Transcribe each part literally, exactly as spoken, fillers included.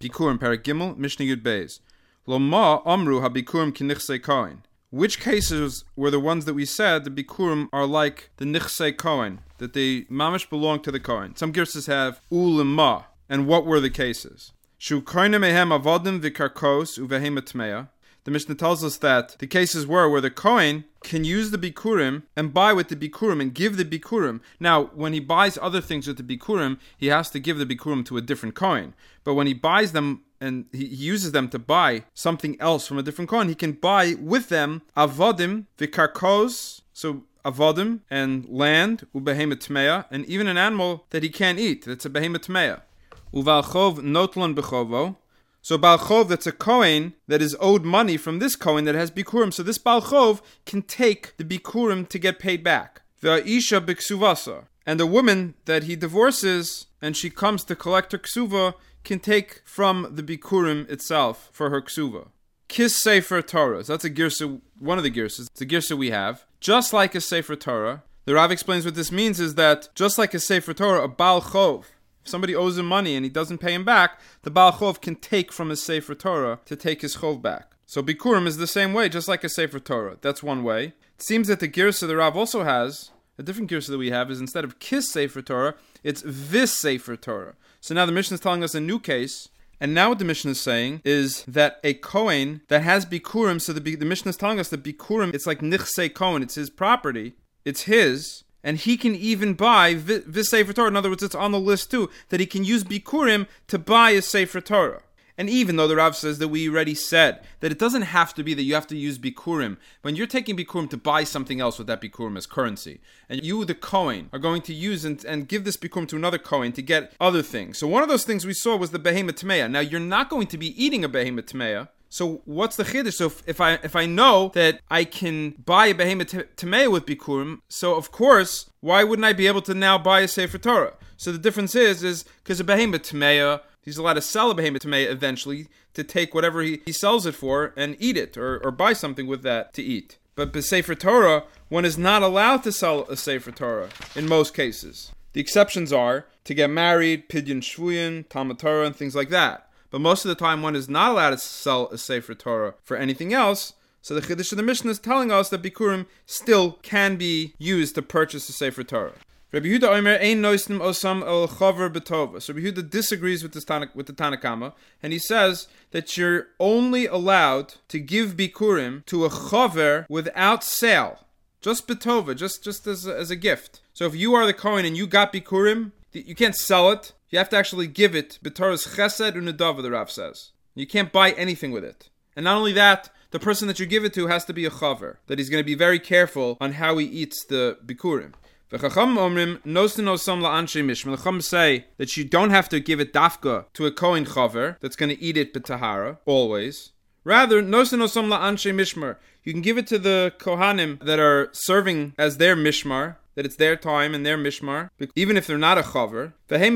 Bikurim, Perek Gimel, Mishnah Yud Beis. Lo ma amru ha-bikurim ki nichsei kohen. Which cases were the ones that we said the bikurim are like the nichsei kohen, that they mamish belong to the kohen? Some girses have ulim ma. And what were the cases? Shu koine mehem avodim v'karkos uvehem atmeya. The Mishnah tells us that the cases were where the kohen can use the bikurim and buy with the bikurim and give the bikurim. Now, when he buys other things with the bikurim, he has to give the bikurim to a different kohen. But when he buys them and he uses them to buy something else from a different kohen, he can buy with them avodim v'karkos, so avodim and land, ubehemet tmeya, and even an animal that he can't eat, that's a behemet tmeya. Uval chov notlon bechovo. So Baal Chov, that's a Kohen that is owed money from this Kohen that has Bikurim. So this Baal Chov can take the Bikurim to get paid back. V'isha b'ksuvasa. And the woman that he divorces and she comes to collect her ksuva can take from the Bikurim itself for her ksuva. Kis Sefer Torah. So that's a girsa, one of the girsas. It's a girsa we have. Just like a Sefer Torah. The Rav explains what this means is that just like a Sefer Torah, a Baal Chov, if somebody owes him money and he doesn't pay him back, the Baal Chov can take from his Sefer Torah to take his Chov back. So Bikurim is the same way, just like a Sefer Torah. That's one way. It seems that the Girsa the Rav also has, a different Girsa that we have, is instead of Kis Sefer Torah, it's Vis Sefer Torah. So now the Mishnah is telling us a new case, and now what the Mishnah is saying is that a Kohen that has Bikurim, so the, the Mishnah is telling us that Bikurim, it's like Nichsei Kohen, it's his property, it's his, and he can even buy this Sefer Torah. In other words, it's on the list too, that he can use Bikurim to buy a Sefer Torah. And even though the Rav says that we already said that it doesn't have to be that you have to use Bikurim, when you're taking Bikurim to buy something else with that Bikurim as currency, and you, the Kohen, are going to use and, and give this Bikurim to another Kohen to get other things. So one of those things we saw was the Behemoth Tmeya. Now you're not going to be eating a Behemoth Tmeya. So what's the chiddush? So if, if I if I know that I can buy a behemoth tamei with bikurim, so of course, why wouldn't I be able to now buy a Sefer Torah? So the difference is, is because a behemoth tamei, he's allowed to sell a behemoth tamei eventually to take whatever he, he sells it for and eat it, or, or buy something with that to eat. But the Sefer Torah, one is not allowed to sell a Sefer Torah in most cases. The exceptions are to get married, pidyon shvuyin, Talmud Torah, and things like that. But most of the time, one is not allowed to sell a Sefer Torah for anything else. So the Chiddush of the Mishnah is telling us that Bikurim still can be used to purchase a Sefer Torah. Rabbi Yehuda Omer ein noisnim osam el chaver betova. So Rabbi Yehuda disagrees with, this Tana, with the Tanakama, and he says that you're only allowed to give Bikurim to a chaver without sale, just betova, just just as a, as a gift. So if you are the Kohen and you got Bikurim, you can't sell it. You have to actually give it. B'Torah's chesed u'nedava, the Rav says. You can't buy anything with it. And not only that, the person that you give it to has to be a chaver, that he's going to be very careful on how he eats the bikurim. The Chacham say that you don't have to give it dafka to a kohen chaver that's going to eat it b'tahara, always. Rather, nosin osam la'anshe mishmar. You can give it to the kohanim that are serving as their mishmar, that it's their time and their mishmar, even if they're not a chaver.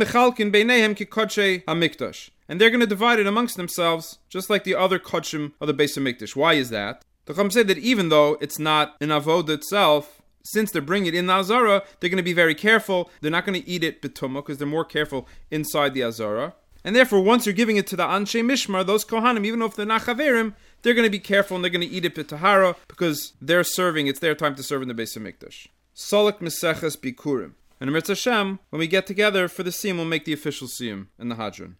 And they're going to divide it amongst themselves, just like the other kodshim of the Beis HaMikdash. Why is that? The Chacham said that even though it's not an avodah itself, since they're bringing it in the Azara, they're going to be very careful. They're not going to eat it b'tumah, because they're more careful inside the Azara. And therefore, once you're giving it to the Anshe Mishmar, those Kohanim, even though if they're not Chaverim, they're going to be careful and they're going to eat it b'tahara, because they're serving, it's their time to serve in the Beis HaMikdash. Solek Meseches Bikurim. And in Mirz Hashem, when we get together for the Siyum, we'll make the official Siyum in the Hadron.